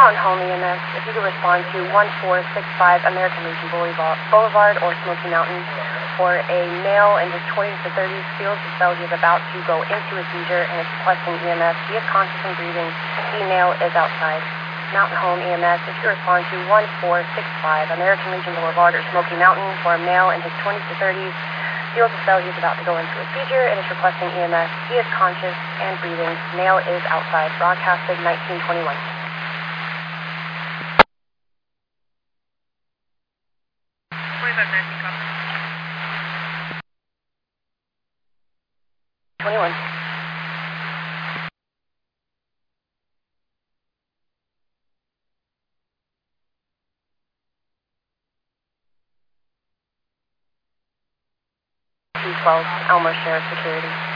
On home EMS, if you could respond to 1465 American Legion Boulevard or Smoky Mountain for a male in his 20s to 30s, feels the cell he is about to go into a seizure and is requesting EMS. He is conscious and breathing. The male is outside. Mountain Home EMS, if you respond to 1465 American Legion Boulevard or Smoky Mountain for a male in his 20s to 30s, feels the cell he is about to go into a seizure and is requesting EMS. He is conscious and breathing. Male is outside. Broadcasted 1921. 21. Elmer Sheriff Security.